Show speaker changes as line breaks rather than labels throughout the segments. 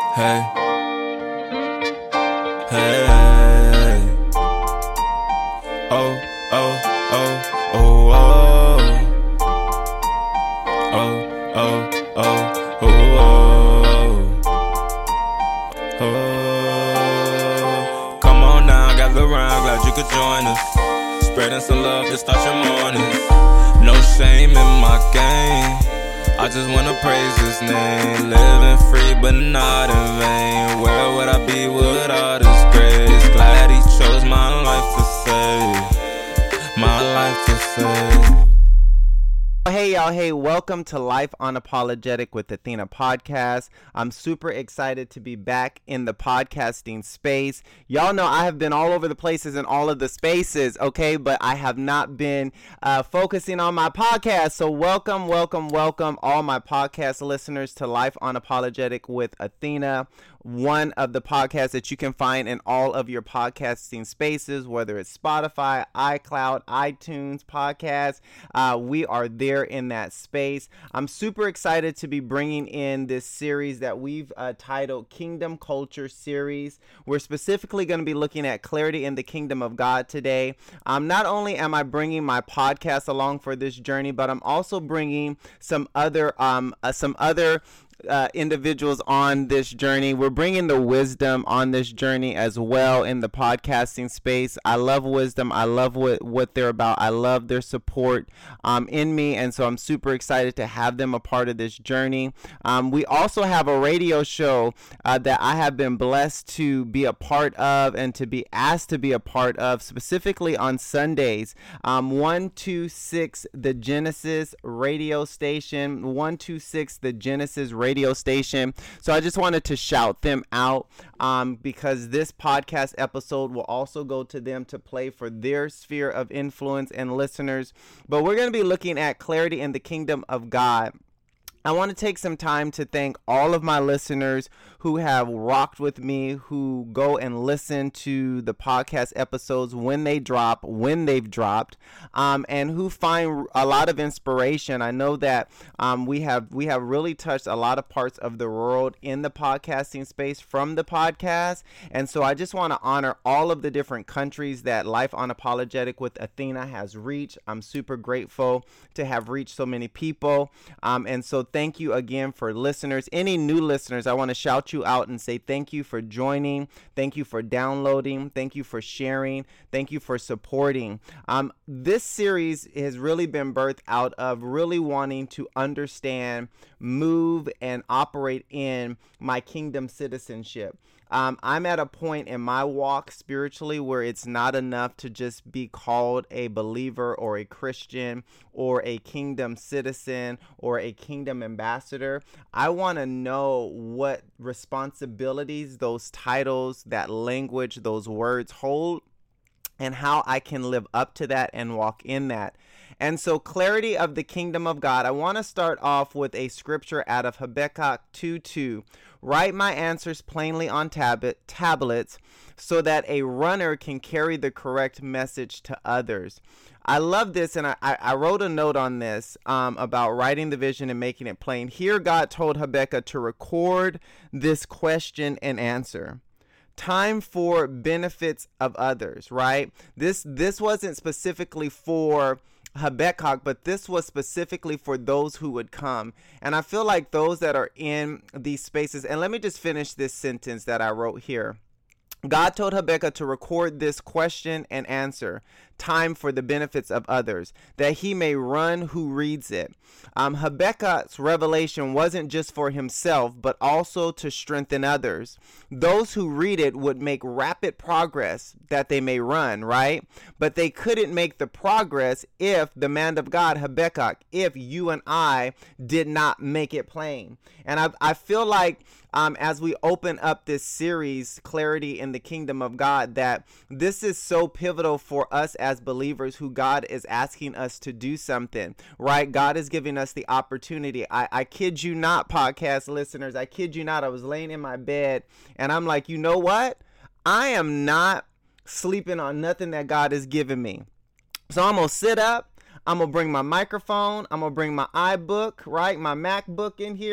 Hey, hey, oh, oh, oh, oh, oh, oh, oh, oh, oh, oh. Come on now, gather round, glad you could join us. Spreading some love to start your morning. No shame in my game. I just wanna praise His name. Living free but not in vain. Where would I be without His grace? Glad He chose my life to save. My life to save.
Hey y'all, hey, welcome to Life Unapologetic with Athena podcast. I'm super excited to be back in the podcasting space. Y'all know I have been all over the places in all of the spaces, okay, but I have not been focusing on my podcast. So welcome all my podcast listeners to Life Unapologetic with Athena, one of the podcasts that you can find in all of your podcasting spaces, whether it's Spotify, iCloud, iTunes, podcasts. We are there in that space. I'm super excited to be bringing in this series that we've titled Kingdom Culture Series. We're specifically going to be looking at clarity in the kingdom of God today. Not only am I bringing my podcast along for this journey, but I'm also bringing some other individuals on this journey. We're bringing the wisdom on this journey as well in the podcasting space. I love wisdom. I love what they're about. I love their support in me, and so I'm super excited to have them a part of this journey. We also have a radio show that I have been blessed to be a part of and to be asked to be a part of, specifically on Sundays. 126 The Genesis radio station. 126 The Genesis radio station. So I just wanted to shout them out because this podcast episode will also go to them to play for their sphere of influence and listeners. But we're going to be looking at clarity in the kingdom of God. I want to take some time to thank all of my listeners who have rocked with me, who go and listen to the podcast episodes when they've dropped, and who find a lot of inspiration. I know that we have really touched a lot of parts of the world in the podcasting space from the podcast, and so I just want to honor all of the different countries that Life Unapologetic with Athena has reached. I'm super grateful to have reached so many people, and so thank you again for listeners. Any new listeners, I want to shout you out and say thank you for joining. Thank you for downloading. Thank you for sharing. Thank you for supporting. This series has really been birthed out of really wanting to understand, move, and operate in my kingdom citizenship. I'm at a point in my walk spiritually where it's not enough to just be called a believer or a Christian or a kingdom citizen or a kingdom ambassador. I want to know what responsibilities those titles, that language, those words hold, and how I can live up to that and walk in that. And so clarity of the kingdom of God, I want to start off with a scripture out of Habakkuk 2:2. Write my answers plainly on tablets so that a runner can carry the correct message to others. I love this, and I wrote a note on this about writing the vision and making it plain. Here God told Habakkuk to record this question and answer. Time for benefits of others, right? This wasn't specifically for Habakkuk, but this was specifically for those who would come. And I feel like those that are in these spaces, and let me just finish this sentence that I wrote here. God told Habakkuk to record this question and answer, time for the benefits of others, that he may run who reads it. Habakkuk's revelation wasn't just for himself, but also to strengthen others. Those who read it would make rapid progress that they may run, right? But they couldn't make the progress if the man of God, Habakkuk, if you and I did not make it plain. And I feel like as we open up this series, Clarity in the Kingdom of God, that this is so pivotal for us as believers who God is asking us to do something, right? God is giving us the opportunity. I kid you not, podcast listeners, I kid you not. I was laying in my bed and I'm like, you know what? I am not sleeping on nothing that God has given me. So I'm going to sit up. I'm going to bring my microphone. I'm going to bring my iBook, right? My MacBook in here.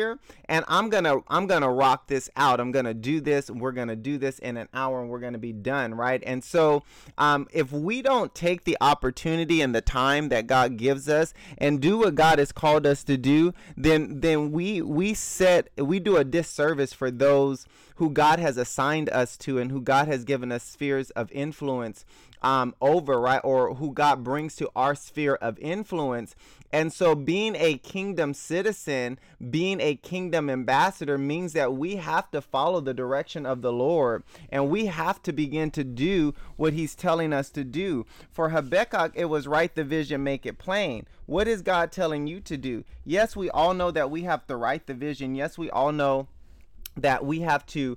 and I'm gonna rock this out. I'm gonna do this. We're gonna do this in an hour, and we're gonna be done, right? And so, if we don't take the opportunity and the time that God gives us and do what God has called us to do, then we do a disservice for those who God has assigned us to and who God has given us spheres of influence over, right? Or who God brings to our sphere of influence. And so being a kingdom citizen, being a kingdom ambassador means that we have to follow the direction of the Lord, and we have to begin to do what he's telling us to do. For Habakkuk, it was write the vision, make it plain. What is God telling you to do? Yes, we all know that we have to write the vision. Yes, we all know that we have to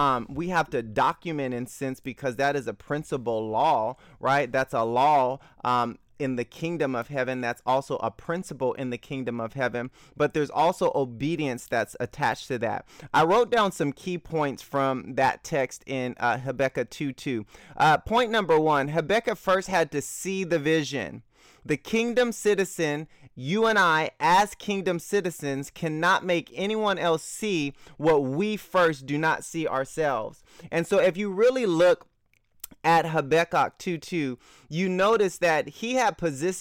document in sense, because that is a principal law, right? That's a law in the kingdom of heaven. That's also a principle in the kingdom of heaven, but there's also obedience that's attached to that. I wrote down some key points from that text in Habakkuk 2:2. Point number one, Habakkuk first had to see the vision. The kingdom citizen, you and I, as kingdom citizens, cannot make anyone else see what we first do not see ourselves. And so if you really look at Habakkuk 2:2, you notice that he had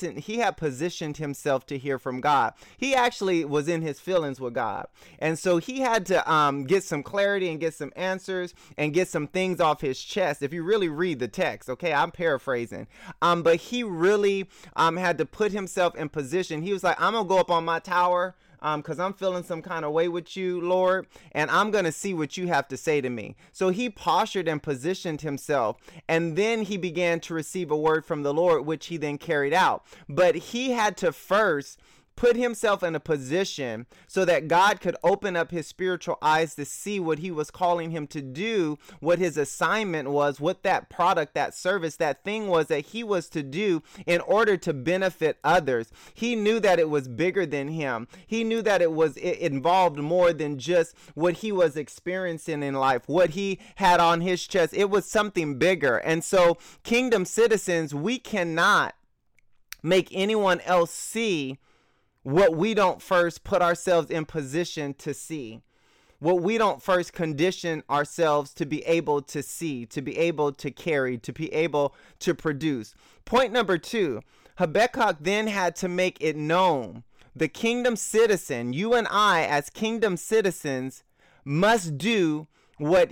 positioned himself to hear from God. He actually was in his feelings with God. And so he had to get some clarity and get some answers and get some things off his chest. If you really read the text, okay, I'm paraphrasing. But he really had to put himself in position. He was like, I'm going to go up on my tower, because I'm feeling some kind of way with you, Lord, and I'm going to see what you have to say to me. So he postured and positioned himself, and then he began to receive a word from the Lord, which he then carried out. But he had to first put himself in a position so that God could open up his spiritual eyes to see what he was calling him to do, what his assignment was, what that product, that service, that thing was that he was to do in order to benefit others. He knew that it was bigger than him. He knew that it involved more than just what he was experiencing in life, what he had on his chest. It was something bigger. And so, kingdom citizens, we cannot make anyone else see what we don't first put ourselves in position to see, what we don't first condition ourselves to be able to see, to be able to carry, to be able to produce. Point number two, Habakkuk then had to make it known. The kingdom citizen, you and I as kingdom citizens, must do what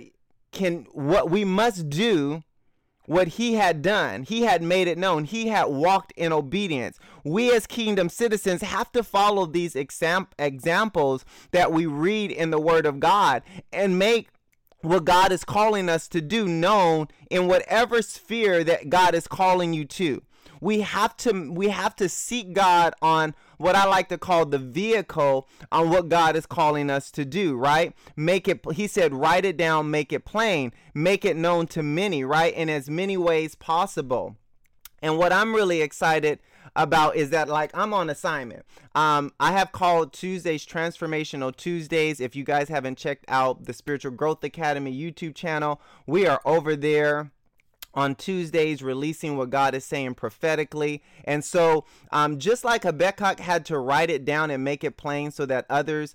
we must do what he had done. He had made it known. He had walked in obedience. We as kingdom citizens have to follow these examples that we read in the word of God and make what God is calling us to do known in whatever sphere that God is calling you to. We have to seek God on what I like to call the vehicle on what God is calling us to do, right? He said, write it down, make it plain, make it known to many, right? In as many ways possible. And what I'm really excited about is that, like, I'm on assignment. I have called Tuesdays Transformational Tuesdays. If you guys haven't checked out the Spiritual Growth Academy YouTube channel, we are over there on Tuesdays releasing what God is saying prophetically. And so just like Habakkuk had to write it down and make it plain so that others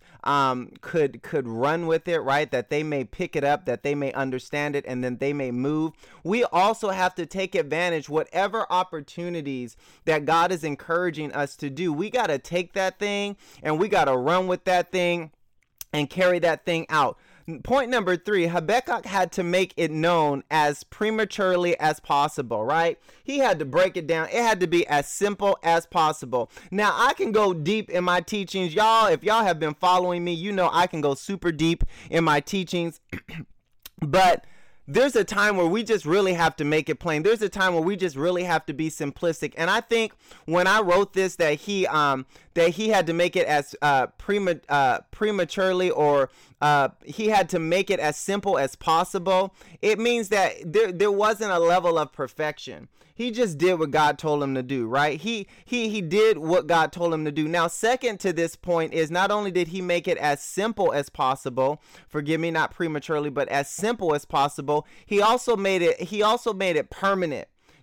could run with it, right? That they may pick it up, that they may understand it, and then they may move. We also have to take advantage whatever opportunities that God is encouraging us to do. We got to take that thing and we got to run with that thing and carry that thing out. Point number three, Habakkuk had to make it known as prematurely as possible, right? He had to break it down. It had to be as simple as possible. Now, I can go deep in my teachings. Y'all, if y'all have been following me, you know I can go super deep in my teachings. But there's a time where we just really have to make it plain. There's a time where we just really have to be simplistic. And I think when I wrote this, that he had to make it as prematurely, or he had to make it as simple as possible. It means that there wasn't a level of perfection. He just did what God told him to do, right? He did what God told him to do. Now, second to this point is not only did he make it as simple as possible, forgive me, not prematurely, but as simple as possible, he also made it permanent.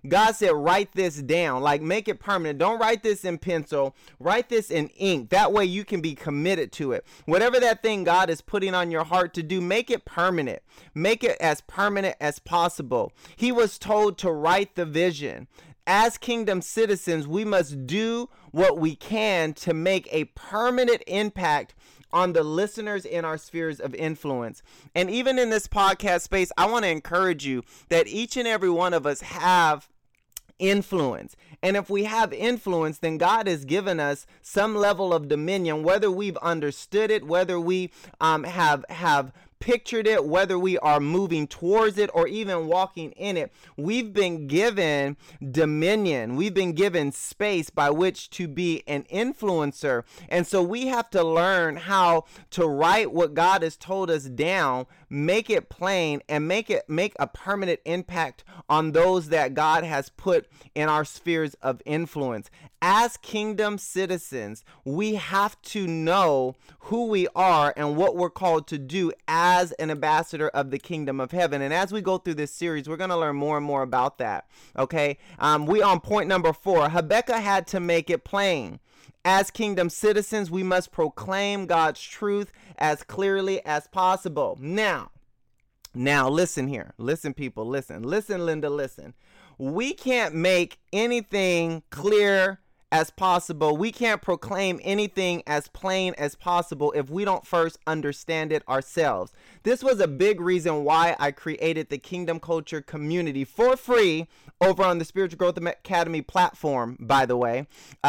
God said, write this down, like make it permanent. Don't write this in pencil, write this in ink. That way you can be committed to it. Whatever that thing God is putting on your heart to do, make it permanent. Make it as permanent as possible. He was told to write the vision. As kingdom citizens, we must do what we can to make a permanent impact on the listeners in our spheres of influence. And even in this podcast space, I want to encourage you that each and every one of us have influence. And if we have influence, then God has given us some level of dominion, whether we've understood it, whether we have pictured it, whether we are moving towards it or even walking in it. We've been given dominion. We've been given space by which to be an influencer. And so we have to learn how to write what God has told us down, make it plain, and make a permanent impact on those that God has put in our spheres of influence. As kingdom citizens, we have to know who we are and what we're called to do as an ambassador of the kingdom of heaven. And as we go through this series, we're going to learn more and more about that. Okay. We on point number 4. Habakkuk had to make it plain. As kingdom citizens, we must proclaim God's truth as clearly as possible. Now listen here. Listen, people, listen. Listen, Linda, listen. We can't make anything clear as possible. We can't proclaim anything as plain as possible if we don't first understand it ourselves. This was a big reason why I created the Kingdom Culture community for free over on the Spiritual Growth Academy platform, by the way.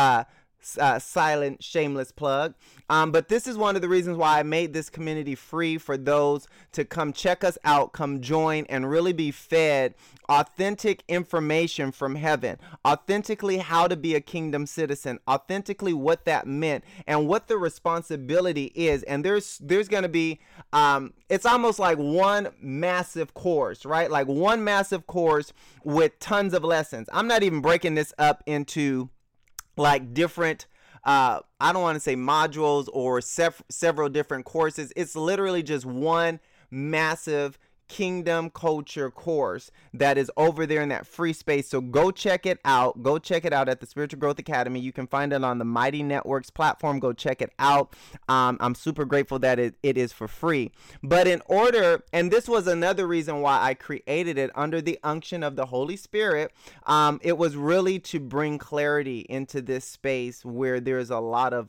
Silent, shameless plug. But this is one of the reasons why I made this community free for those to come check us out, come join, and really be fed authentic information from heaven, authentically how to be a kingdom citizen, authentically what that meant and what the responsibility is. And there's going to be, it's almost like one massive course, right? Like one massive course with tons of lessons. I'm not even breaking this up into like different, I don't want to say modules or several different courses. It's literally just one massive Kingdom Culture course that is over there in that free space. So go check it out. Go check it out at the Spiritual Growth Academy. You can find it on the Mighty Networks platform. Go check it out. I'm super grateful that it is for free. But in order, and this was another reason why I created it under the unction of the Holy Spirit, it was really to bring clarity into this space where there's a lot of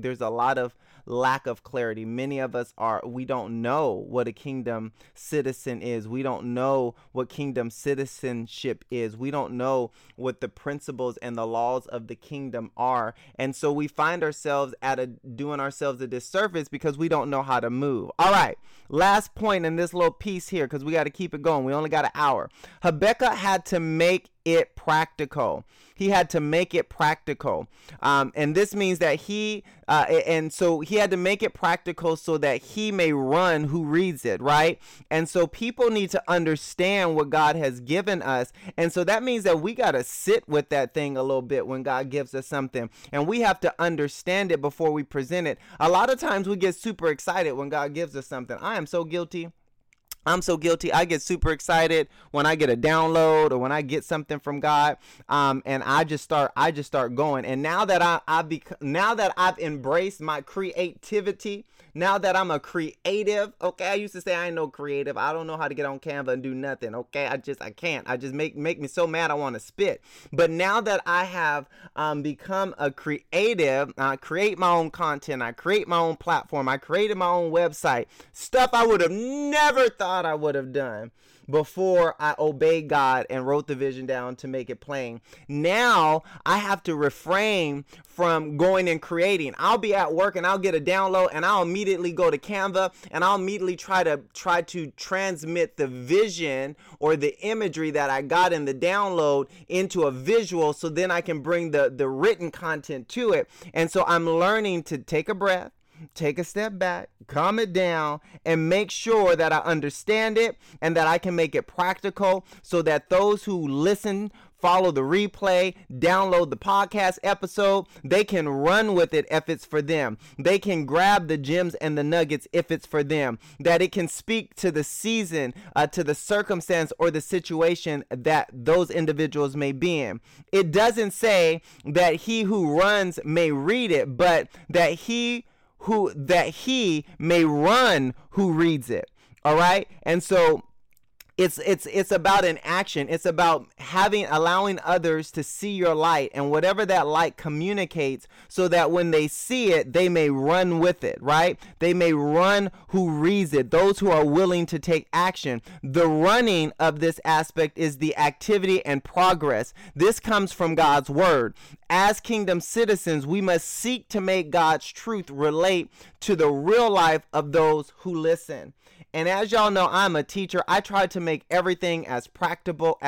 lack of clarity. Many of us we don't know what a kingdom citizen is. We don't know what kingdom citizenship is. We don't know what the principles and the laws of the kingdom are. And so we find ourselves doing ourselves a disservice because we don't know how to move. All right. Last point in this little piece here, because we got to keep it going. We only got an hour. Habakkuk had to make it practical. He had to make it practical. And this means that he had to make it practical so that he may run who reads it, right? And so people need to understand what God has given us. And so that means that we got to sit with that thing a little bit when God gives us something. And we have to understand it before we present it. A lot of times we get super excited when God gives us something. I am so guilty. I'm so guilty. I get super excited when I get a download or when I get something from God, and I just start going. And now that I've embraced my creativity, now that I'm a creative, okay, I used to say I ain't no creative. I don't know how to get on Canva and do nothing. Okay, I can't. I just make me so mad I want to spit. But now that I have become a creative, I create my own content. I create my own platform. I created my own website. Stuff I would have never thought I would have done before I obeyed God and wrote the vision down to make it plain. Now I have to refrain from going and creating. I'll be at work and I'll get a download and I'll immediately go to Canva and I'll immediately try to transmit the vision or the imagery that I got in the download into a visual, so then I can bring the written content to it. And so I'm learning to take a breath. take a step back, calm it down, and make sure that I understand it and that I can make it practical so that those who listen, follow the replay, download the podcast episode, they can run with it if it's for them. They can grab the gems and the nuggets if it's for them. That it can speak to the season, to the circumstance or the situation that those individuals may be in. It doesn't say that he who runs may read it, but that he may run who reads it. All right? And so it's about an action. It's about allowing others to see your light and whatever that light communicates, so that when they see it, they may run with it, right? They may run who reads it, those who are willing to take action. The running of this aspect is the activity and progress. This comes from God's word. As kingdom citizens, we must seek to make God's truth relate to the real life of those who listen. And as y'all know, I'm a teacher. I try to make everything as practical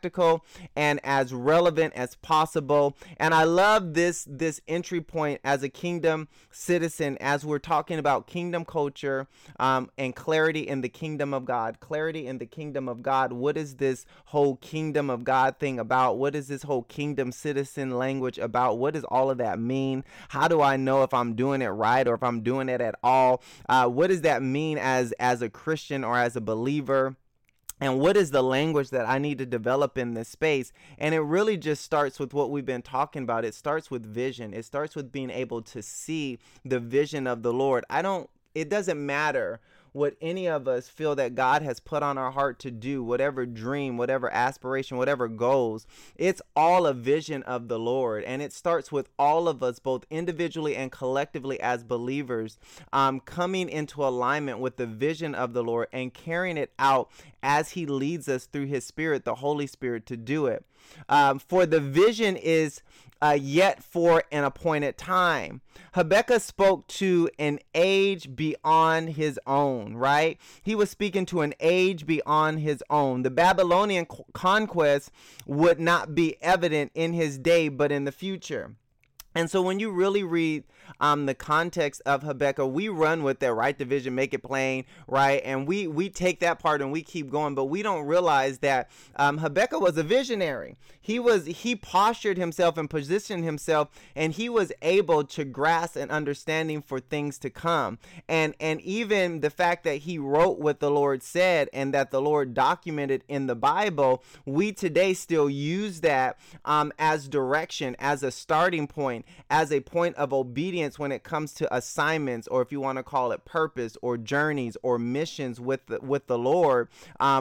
and as relevant as possible. And I love this entry point as a kingdom citizen, as we're talking about kingdom culture and clarity in the kingdom of God. Clarity in the kingdom of God. What is this whole kingdom of God thing about? What is this whole kingdom citizen language about? What does all of that mean? How do I know if I'm doing it right or if I'm doing it at all? What does that mean as a Christian or as a believer? And what is the language that I need to develop in this space? And it really just starts with what we've been talking about. It starts with vision. It starts with being able to see the vision of the Lord. It doesn't matter what any of us feel that God has put on our heart to do, whatever dream, whatever aspiration, whatever goals. It's all a vision of the Lord. And it starts with all of us, both individually and collectively as believers, coming into alignment with the vision of the Lord and carrying it out as he leads us through his Spirit, the Holy Spirit, to do it. For the vision is yet for an appointed time. Habakkuk spoke to an age beyond his own, right? He was speaking to an age beyond his own. The Babylonian conquest would not be evident in his day, but in the future. And so when you really read the context of Habakkuk, we run with that, right? Division, make it plain, right? And we take that part and we keep going, but we don't realize that Habakkuk was a visionary. He postured himself and positioned himself, and he was able to grasp an understanding for things to come. And even the fact that he wrote what the Lord said and that the Lord documented in the Bible, we today still use that as direction, as a starting point, as a point of obedience when it comes to assignments, or if you want to call it purpose or journeys or missions with the Lord.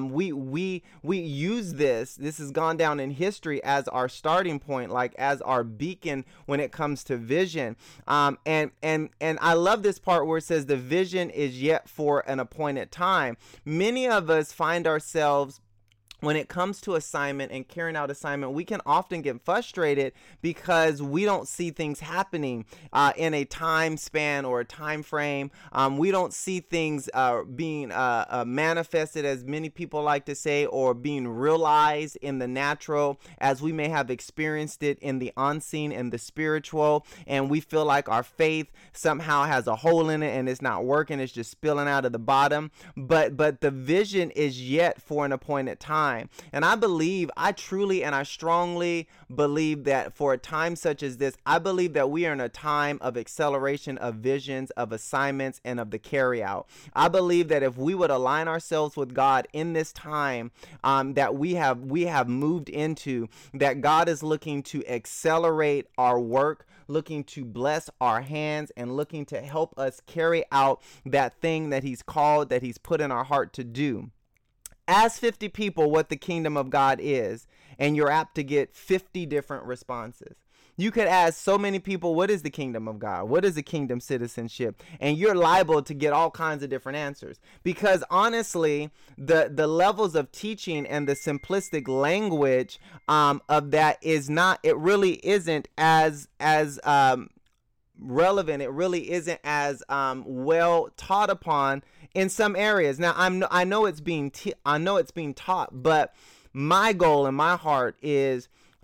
We use this has gone down in history as our starting point, like as our beacon when it comes to vision. And I love this part where it says the vision is yet for an appointed time. Many of us find ourselves, when it comes to assignment and carrying out assignment, we can often get frustrated because we don't see things happening in a time span or a time frame. We don't see things being manifested, as many people like to say, or being realized in the natural as we may have experienced it in the unseen and the spiritual. And we feel like our faith somehow has a hole in it and it's not working. It's just spilling out of the bottom. But the vision is yet for an appointed time. And I truly and I strongly believe that for a time such as this, I believe that we are in a time of acceleration of visions, of assignments, and of the carry out. I believe that if we would align ourselves with God in this time that we have moved into, that God is looking to accelerate our work, looking to bless our hands, and looking to help us carry out that thing that he's called, that he's put in our heart to do. Ask 50 people what the kingdom of God is, and you're apt to get 50 different responses. You could ask so many people, what is the kingdom of God? What is the kingdom citizenship? And you're liable to get all kinds of different answers. Because honestly, the levels of teaching and the simplistic language of that is not, it really isn't as relevant. It really isn't as well taught upon in some areas. Now I know it's being taught, but my goal and my heart is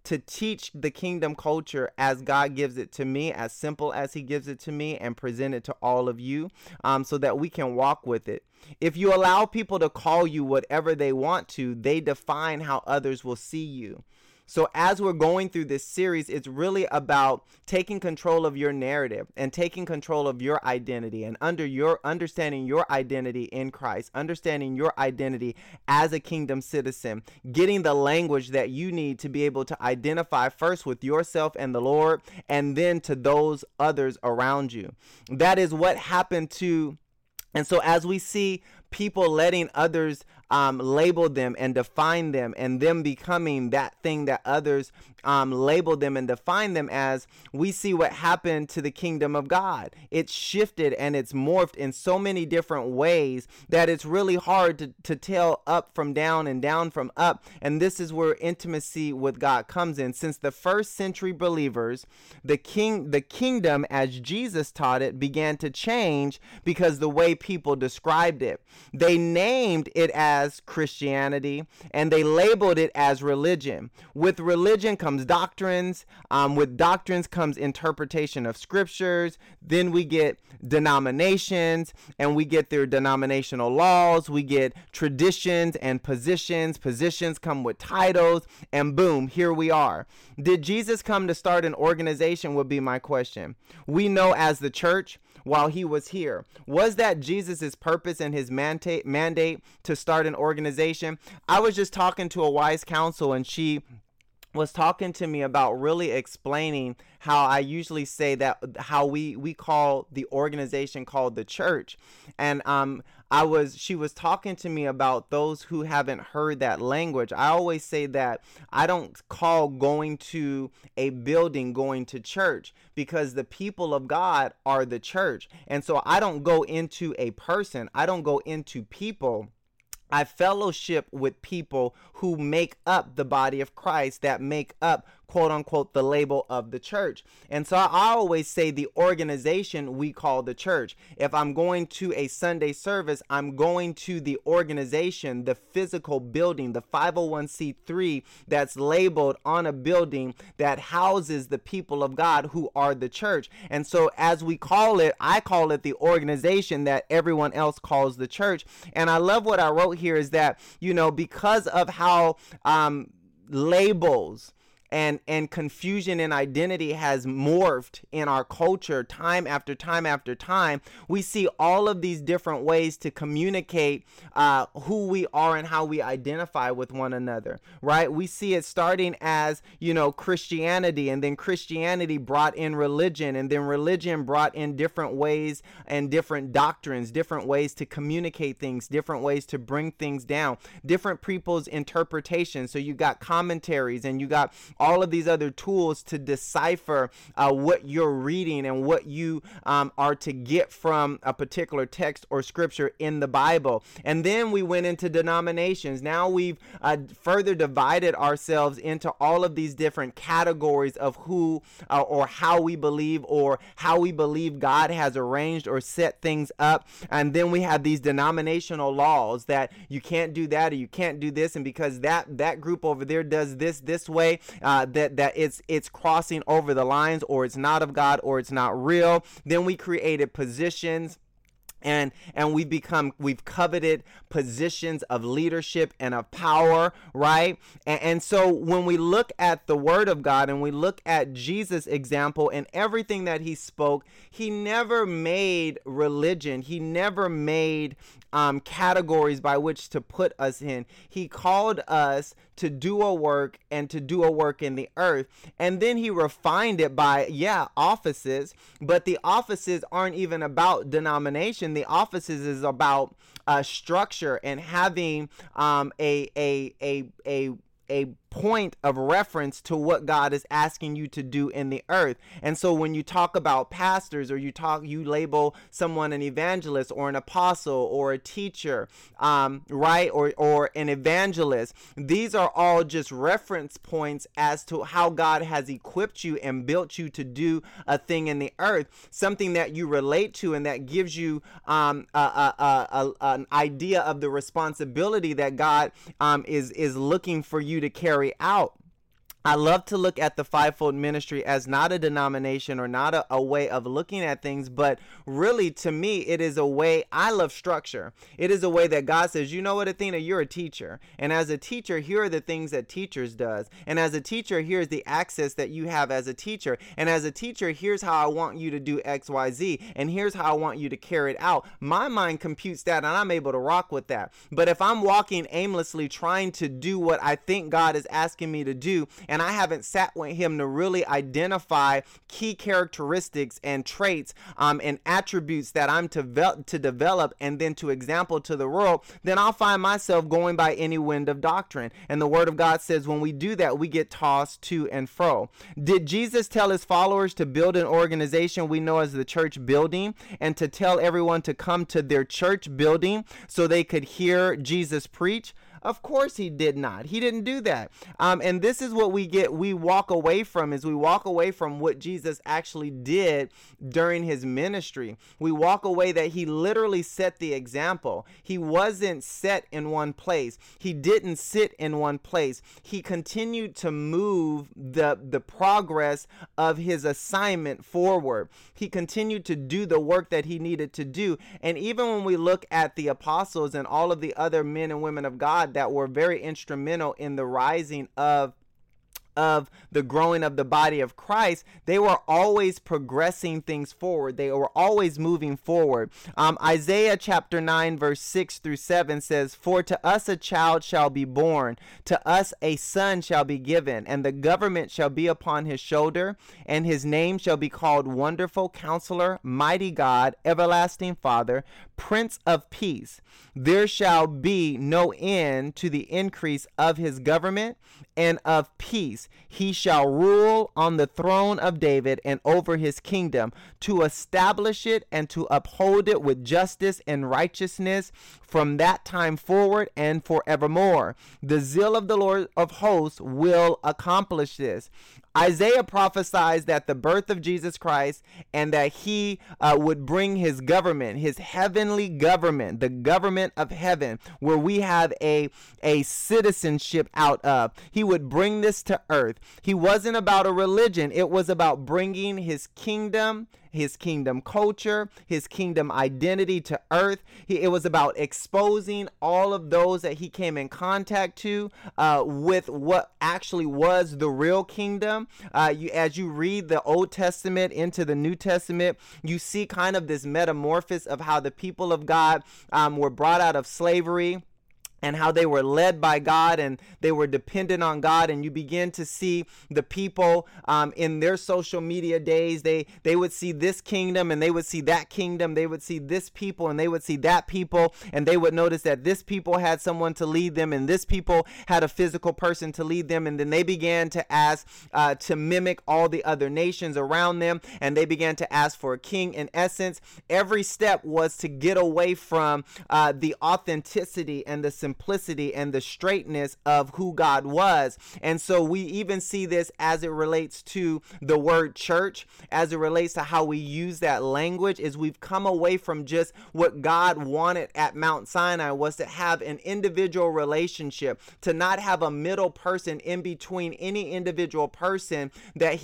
to teach the kingdom culture as God gives it to me, as simple as he gives it to me, and present it to all of you, so that we can walk with it. If you allow people to call you whatever they want to, they define how others will see you. So as we're going through this series, it's really about taking control of your narrative and taking control of your identity, and understanding your identity in Christ, understanding your identity as a kingdom citizen, getting the language that you need to be able to identify first with yourself and the Lord, and then to those others around you. That is what happened to. And so as we see people letting others label them and define them, and them becoming that thing that others label them and define them as, we see what happened to the kingdom of God. It's shifted and it's morphed in so many different ways that it's really hard to tell up from down and down from up. And this is where intimacy with God comes in. Since the first century believers, the kingdom as Jesus taught it began to change because the way people described it. They named it as Christianity, and they labeled it as religion. With religion comes doctrines. With doctrines comes interpretation of scriptures. Then we get denominations, and we get their denominational laws. We get traditions and positions. Positions come with titles, and boom, here we are. Did Jesus come to start an organization, would be my question. We know as the church, while he was here, was that Jesus's purpose and his mandate to start an organization? I was just talking to a wise counsel, and she was talking to me about really explaining how I usually say that how we call the organization called the church. And she was talking to me about those who haven't heard that language. I always say that I don't call going to a building going to church, because the people of God are the church. And so I don't go into a person. I don't go into people. I fellowship with people who make up the body of Christ, that make up, quote unquote, the label of the church. And so I always say the organization we call the church. If I'm going to a Sunday service, I'm going to the organization, the physical building, the 501c3 that's labeled on a building that houses the people of God who are the church. And so as we call it, I call it the organization that everyone else calls the church. And I love what I wrote here is that, because of how labels and confusion in identity has morphed in our culture time after time after time, we see all of these different ways to communicate who we are and how we identify with one another, right? We see it starting as, Christianity, and then Christianity brought in religion, and then religion brought in different ways and different doctrines, different ways to communicate things, different ways to bring things down, different people's interpretations. So you got commentaries, and you got all of these other tools to decipher what you're reading and what you are to get from a particular text or scripture in the Bible. And then we went into denominations. Now we've further divided ourselves into all of these different categories of who or how we believe, or how we believe God has arranged or set things up. And then we have these denominational laws that you can't do that, or you can't do this, and because that group over there does this way, that it's crossing over the lines, or it's not of God, or it's not real. Then we created positions, and we've coveted positions of leadership and of power, right? And so when we look at the word of God, and we look at Jesus' example and everything that he spoke, he never made religion, he never made categories by which to put us in. He called us to do a work, and to do a work in the earth. And then he refined it by, offices, but the offices aren't even about denomination. The offices is about structure and having a point of reference to what God is asking you to do in the earth. And so when you talk about pastors, or you label someone an evangelist or an apostle or a teacher, right? Or an evangelist, these are all just reference points as to how God has equipped you and built you to do a thing in the earth, something that you relate to, and that gives you an idea of the responsibility that God is looking for you to carry out. I love to look at the fivefold ministry as not a denomination or not a way of looking at things, but really to me, it is a way. I love structure. It is a way that God says, you know what, Athena, you're a teacher. And as a teacher, here are the things that teachers does. And as a teacher, here's the access that you have as a teacher. And as a teacher, here's how I want you to do X, Y, Z. And here's how I want you to carry it out. My mind computes that and I'm able to rock with that. But if I'm walking aimlessly trying to do what I think God is asking me to do, and I haven't sat with him to really identify key characteristics and traits and attributes that I'm to develop and then to example to the world, then I'll find myself going by any wind of doctrine. And the word of God says when we do that, we get tossed to and fro. Did Jesus tell his followers to build an organization we know as the church building and to tell everyone to come to their church building so they could hear Jesus preach? Of course he did not. He didn't do that. And this is what we walk away from what Jesus actually did during his ministry. We walk away that he literally set the example. He wasn't set in one place. He didn't sit in one place. He continued to move the progress of his assignment forward. He continued to do the work that he needed to do. And even when we look at the apostles and all of the other men and women of God that were very instrumental in the rising of the growing of the body of Christ, they were always progressing things forward. They were always moving forward. Isaiah chapter 9 verse 6 through 7 says, "For to us a child shall be born, to us a son shall be given, and the government shall be upon his shoulder, and his name shall be called Wonderful Counselor, Mighty God, Everlasting Father, Prince of Peace. There shall be no end to the increase of his government and of peace. He shall rule on the throne of David and over his kingdom, to establish it and to uphold it with justice and righteousness from that time forward and forevermore. The zeal of the Lord of hosts will accomplish this." Isaiah prophesies that the birth of Jesus Christ and that he would bring his government, his heavenly government, the government of heaven, where we have a citizenship out of. He would bring this to earth. He wasn't about a religion. It was about bringing his kingdom culture, his kingdom identity to earth. It was about exposing all of those that he came in contact to with what actually was the real kingdom. As you read the Old Testament into the New Testament, you see kind of this metamorphosis of how the people of God were brought out of slavery, and how they were led by God and they were dependent on God. And you begin to see the people in their social media days, they would see this kingdom and they would see that kingdom. They would see this people and they would see that people. And they would notice that this people had someone to lead them and this people had a physical person to lead them. And then they began to ask to mimic all the other nations around them. And they began to ask for a king. In essence, every step was to get away from the authenticity and the simplicity and the straightness of who God was. And so we even see this as it relates to the word church, as it relates to how we use that language, is we've come away from just what God wanted at Mount Sinai was to have an individual relationship, to not have a middle person in between any individual person that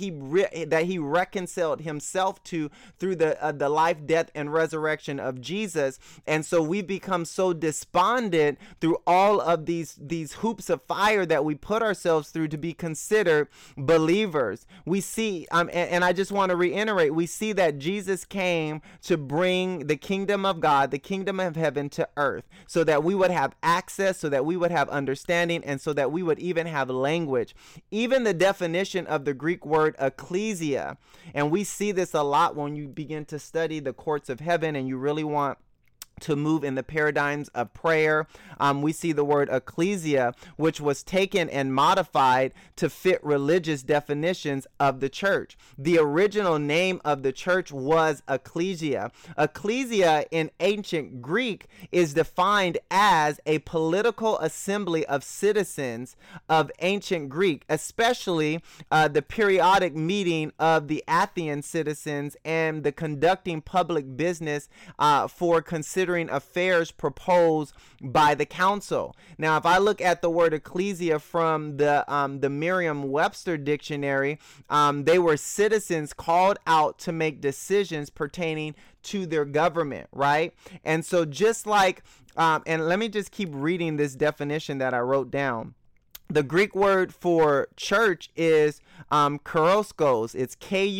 he reconciled himself to through the life, death, and resurrection of Jesus. And so we become so despondent through all of these hoops of fire that we put ourselves through to be considered believers. We see, and I just want to reiterate, we see that Jesus came to bring the kingdom of God, the kingdom of heaven to earth, so that we would have access, so that we would have understanding, and so that we would even have language. Even the definition of the Greek word ecclesia, and we see this a lot when you begin to study the courts of heaven and you really want to move in the paradigms of prayer. We see the word ecclesia, which was taken and modified to fit religious definitions of the church. The original name of the church was ecclesia. Ecclesia in ancient Greek is defined as a political assembly of citizens of ancient Greek, especially the periodic meeting of the Athenian citizens and the conducting public business for consideration considering affairs proposed by the council. Now, if I look at the word ecclesia from the Merriam-Webster dictionary, they were citizens called out to make decisions pertaining to their government, right? And so just like, and let me just keep reading this definition that I wrote down. The Greek word for church is kuriakos. It's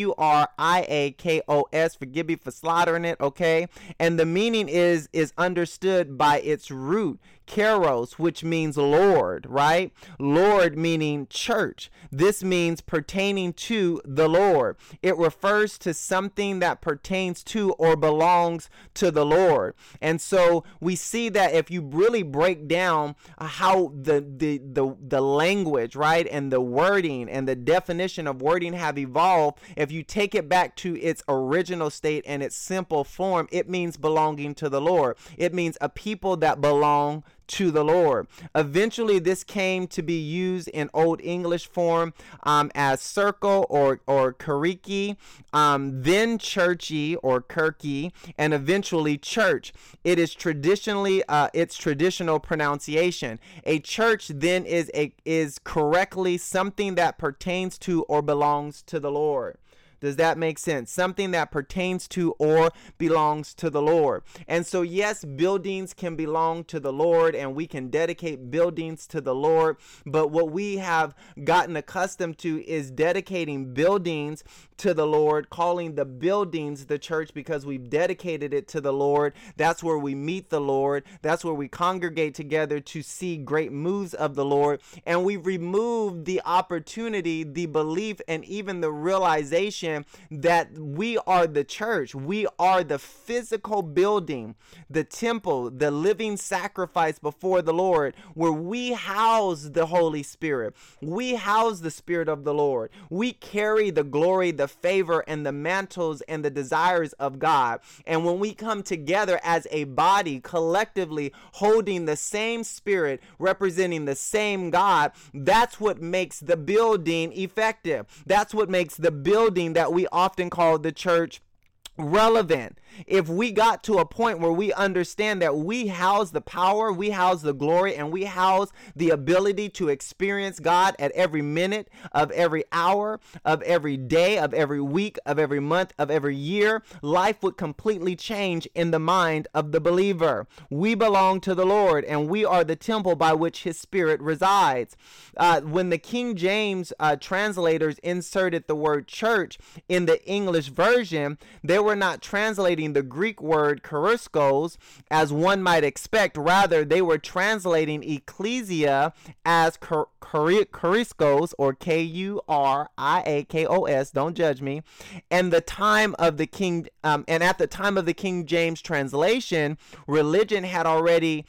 Kuriakos. Forgive me for slaughtering it, okay? And the meaning is understood by its root, keros, which means Lord, right? Lord meaning church. This means pertaining to the Lord. It refers to something that pertains to or belongs to the Lord. And so we see that if you really break down how the language, right, and the wording and the definition of wording have evolved, if you take it back to its original state and its simple form, it means belonging to the Lord. It means a people that belong to the Lord. Eventually, this came to be used in Old English form as circle or kiriki, then churchy or kirky, and eventually church. It is traditionally its traditional pronunciation. A church then is correctly something that pertains to or belongs to the Lord. Does that make sense? Something that pertains to or belongs to the Lord. And so, yes, buildings can belong to the Lord and we can dedicate buildings to the Lord. But what we have gotten accustomed to is dedicating buildings to the Lord, calling the buildings the church because we've dedicated it to the Lord. That's where we meet the Lord. That's where we congregate together to see great moves of the Lord. And we've removed the opportunity, the belief, and even the realization that we are the church. We are the physical building, the temple, the living sacrifice before the Lord, where we house the Holy Spirit. We house the Spirit of the Lord. We carry the glory, the favor, and the mantles and the desires of God. And when we come together as a body, collectively holding the same Spirit, representing the same God, that's what makes the building effective. That's what makes the building that we often call the church relevant. If we got to a point where we understand that we house the power, we house the glory, and we house the ability to experience God at every minute of every hour, of every day, of every week, of every month, of every year, life would completely change in the mind of the believer. We belong to the Lord, and we are the temple by which His Spirit resides. When the King James translators inserted the word church in the English version, they were not translating the Greek word kuriakos as one might expect. Rather, they were translating ecclesia as kuriakos, or Kuriakos. Don't judge me. And the time of the King, and at the time of the King James translation, religion had already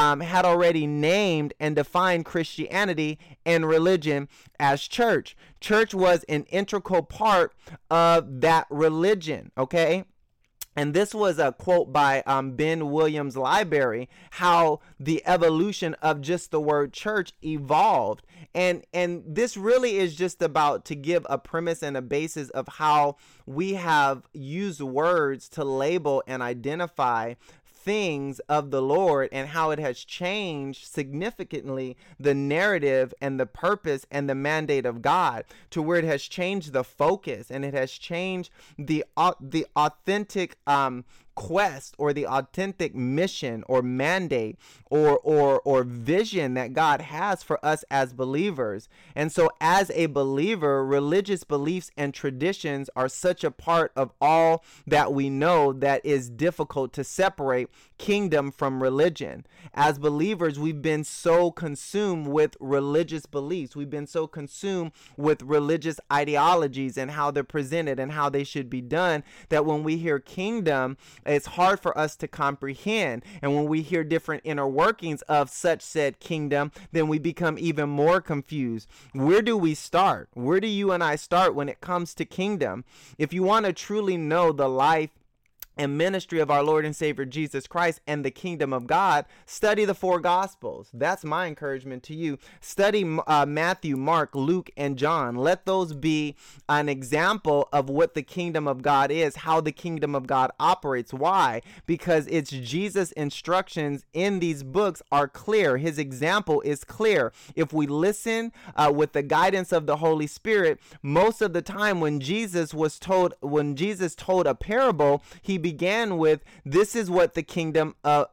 named and defined Christianity and religion as church. Church was an integral part of that religion. Okay. And this was a quote by Ben Williams Library, how the evolution of just the word church evolved. And this really is just about to give a premise and a basis of how we have used words to label and identify things of the Lord, and how it has changed significantly the narrative and the purpose and the mandate of God, to where it has changed the focus and it has changed the authentic quest or the authentic mission or mandate or vision that God has for us as believers. And so as a believer, religious beliefs and traditions are such a part of all that we know that is difficult to separate kingdom from religion. As believers, we've been so consumed with religious beliefs. We've been so consumed with religious ideologies and how they're presented and how they should be done, that when we hear kingdom, it's hard for us to comprehend. And when we hear different inner workings of such said kingdom, then we become even more confused. Where do we start? Where do you and I start when it comes to kingdom? If you want to truly know the life and ministry of our Lord and Savior Jesus Christ and the kingdom of God, study the 4 Gospels. That's my encouragement to you. Study Matthew, Mark, Luke, and John. Let those be an example of what the kingdom of God is, how the kingdom of God operates. Why? Because it's Jesus' instructions in these books are clear. His example is clear. If we listen with the guidance of the Holy Spirit, most of the time when Jesus told a parable, he began with, this is what the kingdom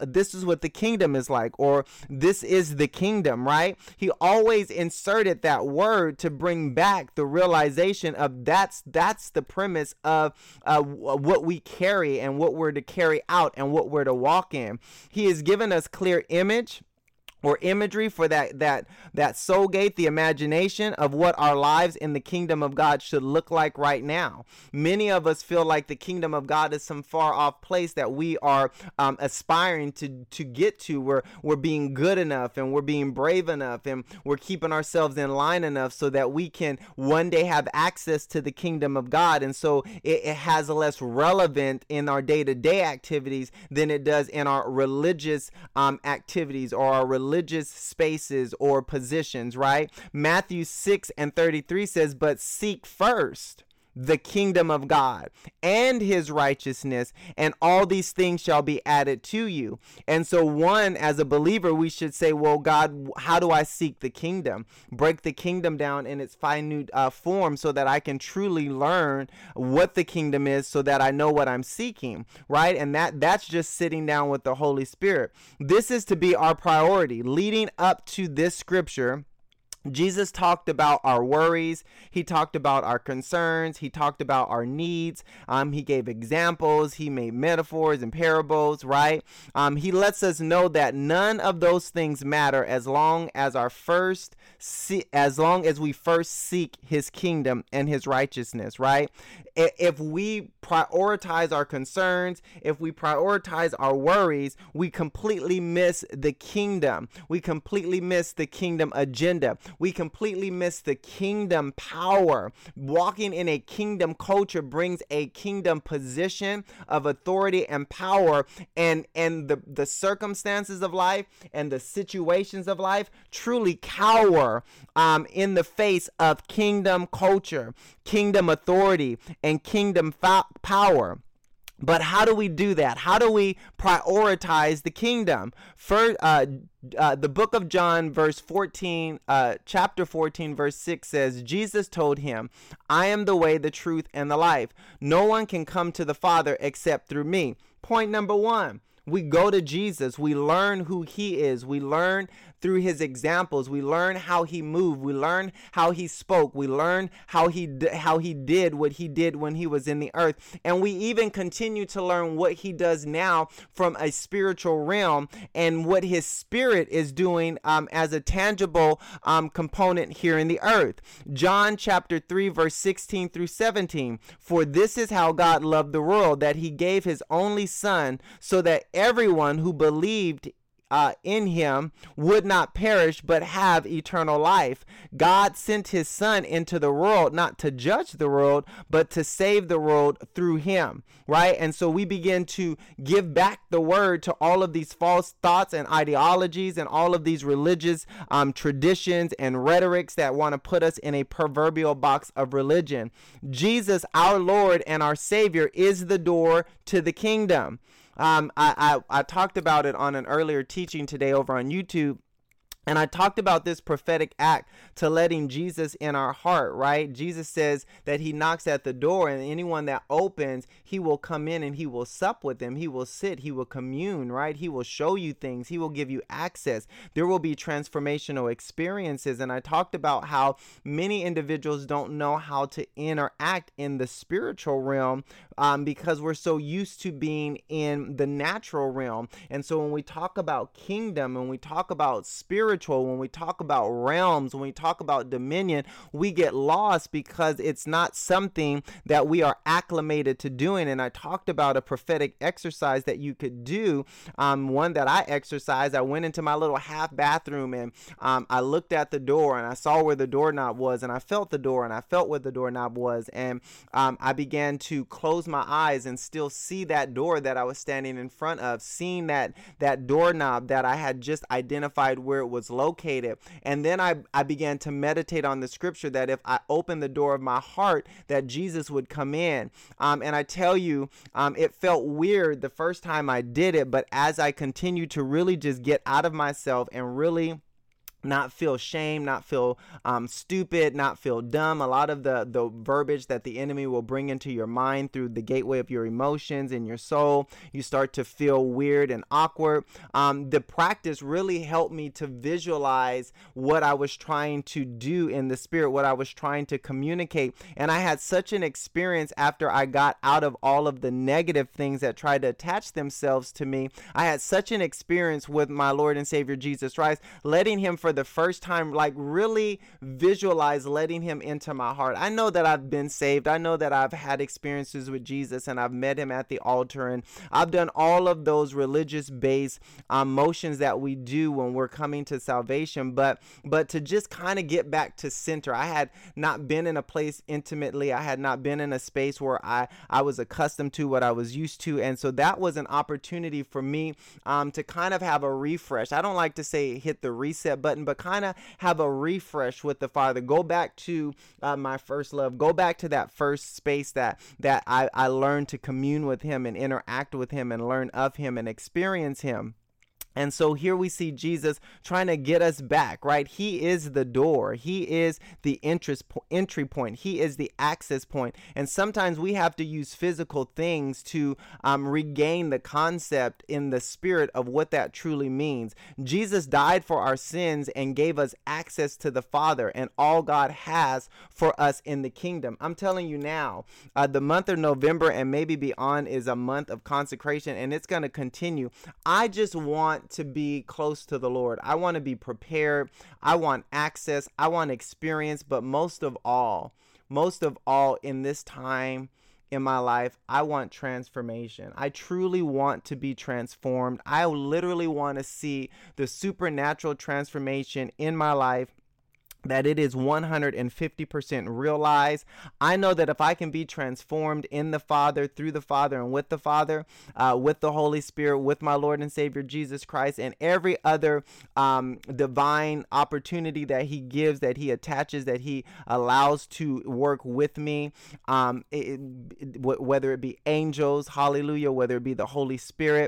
is like, or this is the kingdom, right? He always inserted that word to bring back the realization of that's the premise of what we carry and what we're to carry out and what we're to walk in. He has given us clear image or imagery for that soul gate, the imagination of what our lives in the kingdom of God should look like right now. Many of us feel like the kingdom of God is some far off place that we are aspiring to get to. We're being good enough, and we're being brave enough, and we're keeping ourselves in line enough so that we can one day have access to the kingdom of God. And so it has less relevant in our day-to-day activities than it does in our religious activities or our religious spaces or positions, right? Matthew 6:33 says, but seek first the kingdom of God and his righteousness, and all these things shall be added to you. And so as a believer, we should say, well, God, how do I seek the kingdom? Break the kingdom down in its minute form so that I can truly learn what the kingdom is, so that I know what I'm seeking, right? And that's just sitting down with the Holy Spirit. This is to be our priority. Leading up to this scripture, Jesus talked about our worries. He talked about our concerns. He talked about our needs. He gave examples. He made metaphors and parables, right? He lets us know that none of those things matter as long as we first seek his kingdom and his righteousness, right? If we prioritize our concerns, if we prioritize our worries, we completely miss the kingdom. We completely miss the kingdom agenda. We completely miss the kingdom power. Walking in a kingdom culture brings a kingdom position of authority and power, and the circumstances of life and the situations of life truly cower in the face of kingdom culture, kingdom authority, and kingdom power. But how do we do that? How do we prioritize the kingdom? First, the book of John, chapter 14, verse 6 says, Jesus told him, I am the way, the truth, and the life. No one can come to the Father except through me. Point number 1. We go to Jesus. We learn who he is. We learn through his examples. We learn how he moved. We learn how he spoke. We learn how he did what he did when he was in the earth. And we even continue to learn what he does now from a spiritual realm and what his spirit is doing as a tangible component here in the earth. John chapter 3, verse 16 through 17. For this is how God loved the world, that he gave his only son, so that everyone who believed in him would not perish but have eternal life. God sent his son into the world not to judge the world but to save the world through him, right? And so we begin to give back the word to all of these false thoughts and ideologies and all of these religious traditions and rhetorics that want to put us in a proverbial box of religion. Jesus, our Lord and our Savior, is the door to the kingdom. I talked about it on an earlier teaching today over on YouTube. And I talked about this prophetic act to letting Jesus in our heart, right? Jesus says that he knocks at the door, and anyone that opens, he will come in and he will sup with them. He will sit, he will commune, right? He will show you things. He will give you access. There will be transformational experiences. And I talked about how many individuals don't know how to interact in the spiritual realm because we're so used to being in the natural realm. And so when we talk about kingdom and we talk about spiritual spiritual, when we talk about realms, when we talk about dominion, we get lost because it's not something that we are acclimated to doing. And I talked about a prophetic exercise that you could do. One that I exercised, I went into my little half bathroom, and I looked at the door, and I saw where the doorknob was, and I felt the door, and I felt where the doorknob was. And I began to close my eyes and still see that door that I was standing in front of, seeing that doorknob that I had just identified where it was located. And then I began to meditate on the scripture that if I opened the door of my heart, that Jesus would come in. And I tell you, it felt weird the first time I did it, but as I continued to really just get out of myself and really not feel shame, not feel stupid, not feel dumb. A lot of the verbiage that the enemy will bring into your mind through the gateway of your emotions and your soul, you start to feel weird and awkward. The practice really helped me to visualize what I was trying to do in the spirit, what I was trying to communicate. And I had such an experience after I got out of all of the negative things that tried to attach themselves to me. I had such an experience with my Lord and Savior Jesus Christ, letting him for the first time, like really visualize letting him into my heart. I know that I've been saved. I know that I've had experiences with Jesus, and I've met him at the altar, and I've done all of those religious based motions that we do when we're coming to salvation. But to just kind of get back to center, I had not been in a place intimately. I had not been in a space where I was accustomed to what I was used to. And so that was an opportunity for me to kind of have a refresh. I don't like to say hit the reset button, but kind of have a refresh with the Father. Go back to my first love. Go back to that first space that I learned to commune with him and interact with him and learn of him and experience him. And so here we see Jesus trying to get us back, right? He is the door. He is the entry point. He is the access point. And sometimes we have to use physical things to regain the concept in the spirit of what that truly means. Jesus died for our sins and gave us access to the Father and all God has for us in the kingdom. I'm telling you now, the month of November and maybe beyond is a month of consecration, and it's going to continue. I just want to be close to the Lord. I want to be prepared. I want access. I want experience. But most of all in this time in my life, I want transformation. I truly want to be transformed. I literally want to see the supernatural transformation in my life, that it is 150% realized. I know that if I can be transformed in the Father, through the Father, and with the Father, with the Holy Spirit, with my Lord and Savior Jesus Christ, and every other divine opportunity that he gives, that he attaches, that he allows to work with me, whether it be angels, hallelujah, whether it be the Holy Spirit,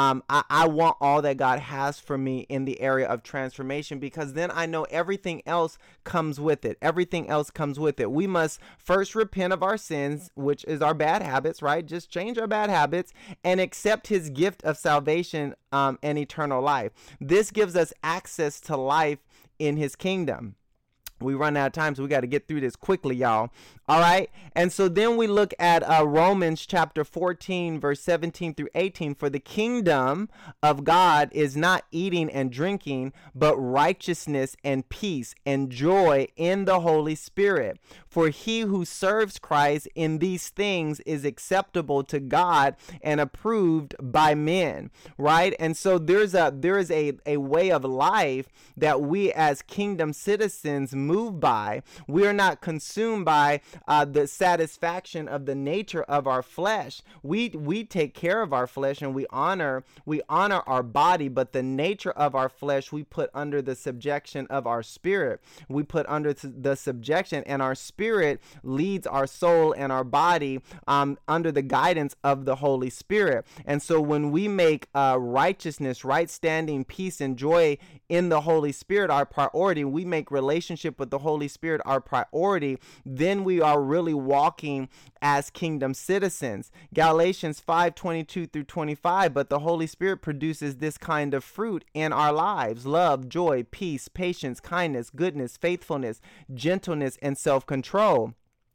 I want all that God has for me in the area of transformation, because then I know everything else comes with it. Everything else comes with it. We must first repent of our sins, which is our bad habits, right? Just change our bad habits and accept his gift of salvation and eternal life. This gives us access to life in his kingdom. We run out of time, so we got to get through this quickly, y'all. All right. And so then we look at Romans chapter 14, verse 17 through 18. For the kingdom of God is not eating and drinking, but righteousness and peace and joy in the Holy Spirit. For he who serves Christ in these things is acceptable to God and approved by men. Right. And so there is a way of life that we as kingdom citizens move by. We are not consumed by the satisfaction of the nature of our flesh. We take care of our flesh and we honor our body, but the nature of our flesh we put under the subjection of our spirit. We put under the subjection, and our spirit leads our soul and our body under the guidance of the Holy Spirit. And so when we make righteousness, right standing, peace, and joy in the Holy Spirit our priority, we make relationship with the Holy Spirit our priority, then we are really walking as kingdom citizens. Galatians 5:22 through 25, but the Holy Spirit produces this kind of fruit in our lives: love, joy, peace, patience, kindness, goodness, faithfulness, gentleness, and self-control.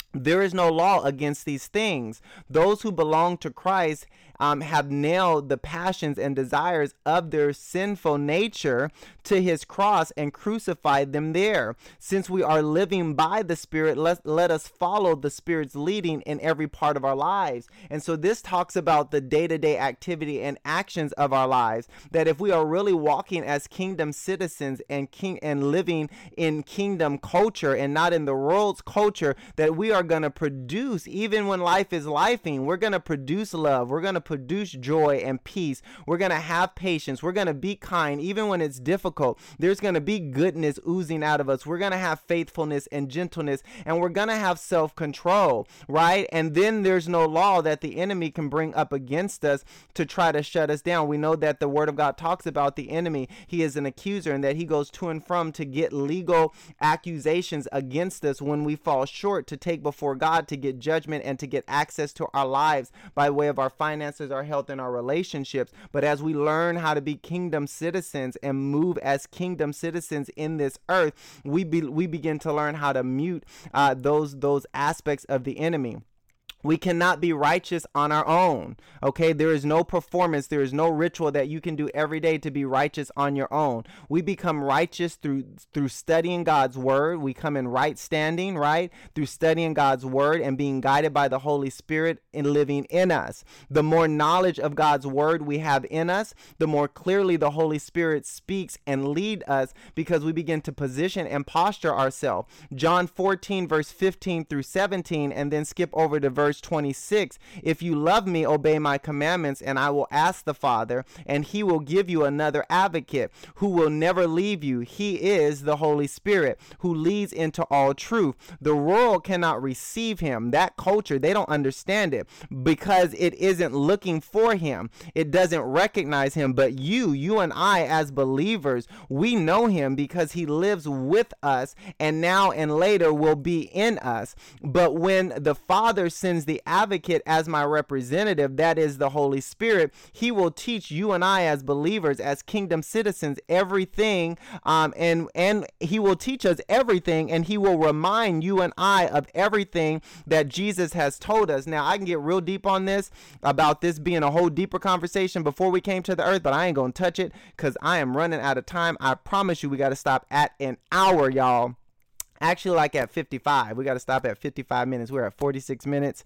There is no law against these things. Those who belong to Christ have nailed the passions and desires of their sinful nature to his cross and crucified them there. Since we are living by the Spirit, let us follow the Spirit's leading in every part of our lives. And so this talks about the day-to-day activity and actions of our lives, that if we are really walking as kingdom citizens and living in kingdom culture and not in the world's culture, that we are going to produce, even when life is lifing, we're going to produce love. We're going to produce joy and peace. We're going to have patience. We're going to be kind. Even when it's difficult, there's going to be goodness oozing out of us. We're going to have faithfulness and gentleness, and we're going to have self-control, right? And then there's no law that the enemy can bring up against us to try to shut us down. We know that the word of God talks about the enemy. He is an accuser, and that he goes to and from to get legal accusations against us when we fall short, to take before God, to get judgment, and to get access to our lives by way of our finances, our health, and our relationships. But as we learn how to be kingdom citizens and move as kingdom citizens in this earth, we begin to learn how to mute those aspects of the enemy. We cannot be righteous on our own. Okay, there is no performance, there is no ritual that you can do every day to be righteous on your own. We become righteous through studying God's word. We come in right standing, right, through studying God's word and being guided by the Holy Spirit and living in us. The more knowledge of God's word we have in us, the more clearly the Holy Spirit speaks and lead us, because we begin to position and posture ourselves. John 14 verse 15 through 17, and then skip over to verse 26. If you love me, obey my commandments, and I will ask the Father, and he will give you another advocate who will never leave you. He is the Holy Spirit, who leads into all truth. The world cannot receive him. That culture, they don't understand it because it isn't looking for him. It doesn't recognize him. But you and I as believers, we know him because he lives with us, and now and later will be in us. But when the Father sends the advocate as my representative, that is the Holy Spirit, he will teach you and I as believers, as kingdom citizens, everything, and he will teach us everything, and he will remind you and I of everything that Jesus has told us. Now, I can get real deep on this, about this being a whole deeper conversation before we came to the earth, but I ain't gonna touch it because I am running out of time. I promise you we got to stop at an hour, y'all. Actually, like at 55. We got to stop at 55 minutes. We're at 46 minutes.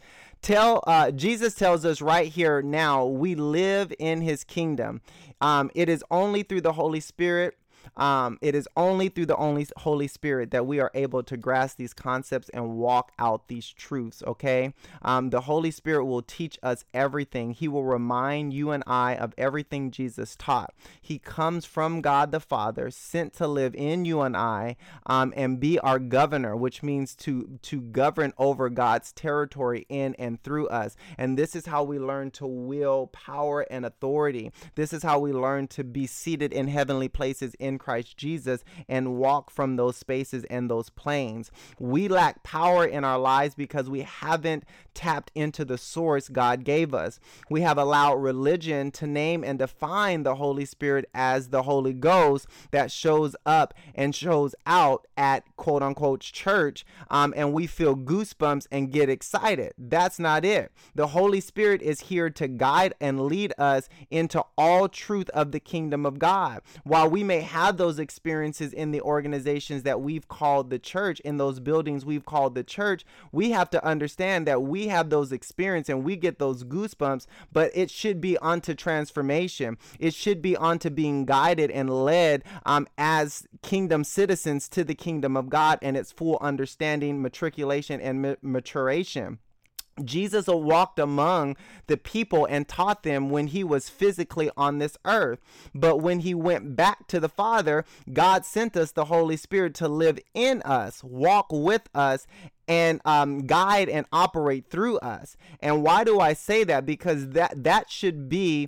Jesus tells us right here now, we live in his kingdom. It is only through the Holy Spirit. It is only through the Holy Spirit that we are able to grasp these concepts and walk out these truths, okay? The Holy Spirit will teach us everything. He will remind you and I of everything Jesus taught. He comes from God the Father, sent to live in you and I, and be our governor, which means to govern over God's territory in and through us. And this is how we learn to wield power and authority. This is how we learn to be seated in heavenly places in Christ Jesus and walk from those spaces and those planes. We lack power in our lives because we haven't tapped into the source God gave us. We have allowed religion to name and define the Holy Spirit as the Holy Ghost that shows up and shows out at quote unquote church, and we feel goosebumps and get excited. That's not it. The Holy Spirit is here to guide and lead us into all truth of the kingdom of God. While we may have those experiences in the organizations that we've called the church, in those buildings we've called the church, we have to understand that we have those experiences and we get those goosebumps, but it should be onto transformation. It should be onto being guided and led as kingdom citizens to the kingdom of God and its full understanding, matriculation, and maturation. Jesus walked among the people and taught them when he was physically on this earth. But when he went back to the Father, God sent us the Holy Spirit to live in us, walk with us, and guide and operate through us. And why do I say that? Because that should be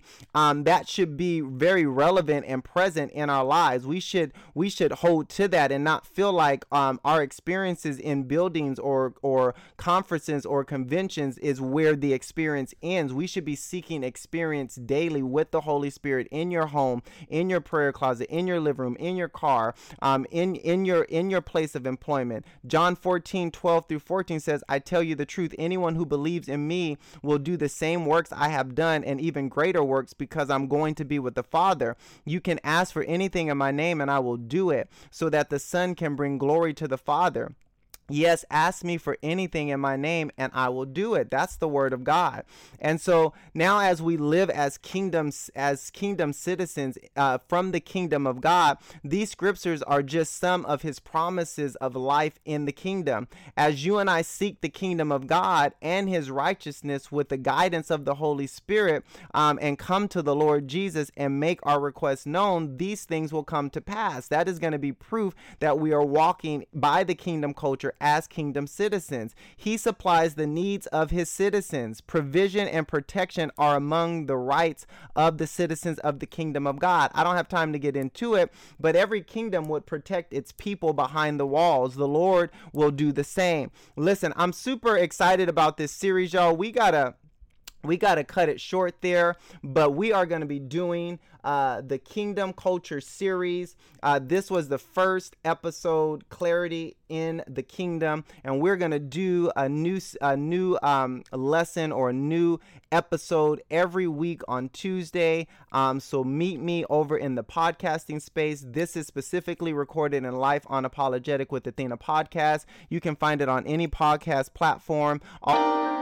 very relevant and present in our lives. We should hold to that and not feel like our experiences in buildings or conferences or conventions is where the experience ends. We should be seeking experience daily with the Holy Spirit in your home, in your prayer closet, in your living room, in your car, in your place of employment. John 14:12 12 through 14 says, I tell you the truth, anyone who believes in me will do the same works I have done and even greater works, because I'm going to be with the Father. You can ask for anything in my name and I will do it, so that the Son can bring glory to the Father. Yes, ask me for anything in my name and I will do it. That's the word of God. And so now, as we live as kingdom citizens from the kingdom of God, these scriptures are just some of his promises of life in the kingdom. As you and I seek the kingdom of God and his righteousness with the guidance of the Holy Spirit, and come to the Lord Jesus and make our requests known, these things will come to pass. That is going to be proof that we are walking by the kingdom culture as kingdom citizens. He supplies the needs of his citizens. Provision and protection are among the rights of the citizens of the kingdom of God. I don't have time to get into it, but every kingdom would protect its people behind the walls. The Lord will do the same. Listen, I'm super excited about this series, y'all. We gotta cut it short there, but we are going to be doing the Kingdom Culture series. This was the first episode, Clarity in the Kingdom, and we're going to do a new lesson or a new episode every week on Tuesday. So meet me over in the podcasting space. This is specifically recorded in life on Apologetic with Athena Podcast. You can find it on any podcast platform.